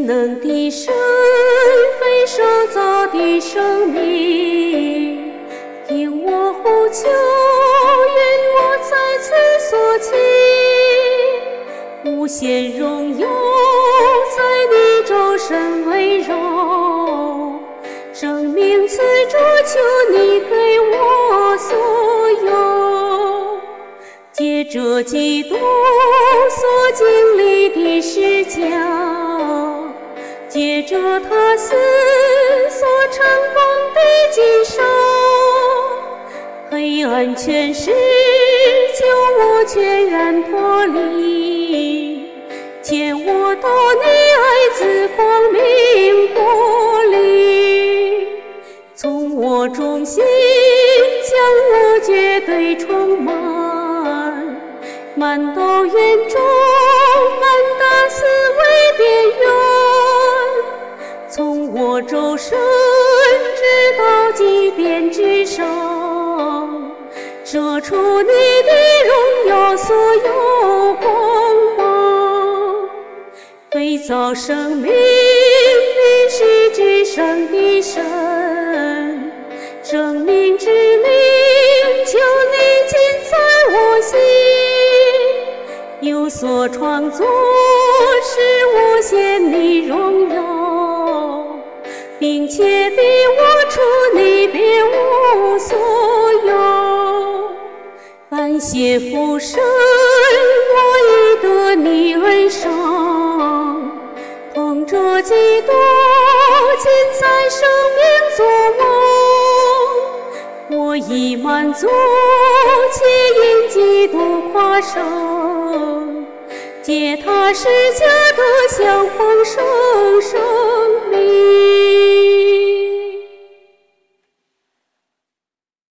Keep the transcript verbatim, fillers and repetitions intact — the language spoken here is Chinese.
全能的神，非受造的生命，听我呼求，愿我在此所起，无限荣耀在你周身围绕，生命此主求你给我所有，借着基督所经历的实教，借着他死所成功的经手，黑暗权势救我全然脱离，牵我到你爱子光明国里，从我中心将我绝对充满，满到园中，满达四维边缘，从我周身直到极边之上，射出你的荣耀所有光芒，被造生命你是至圣的神，生命之灵求你进在我心，有所创作使我显你荣耀，并且逼我出你别无所有，感谢父神，我已得你恩赏，捧着基督尽在生命作王，我已满足，且因基督夸胜，借他施加的享丰盛生命。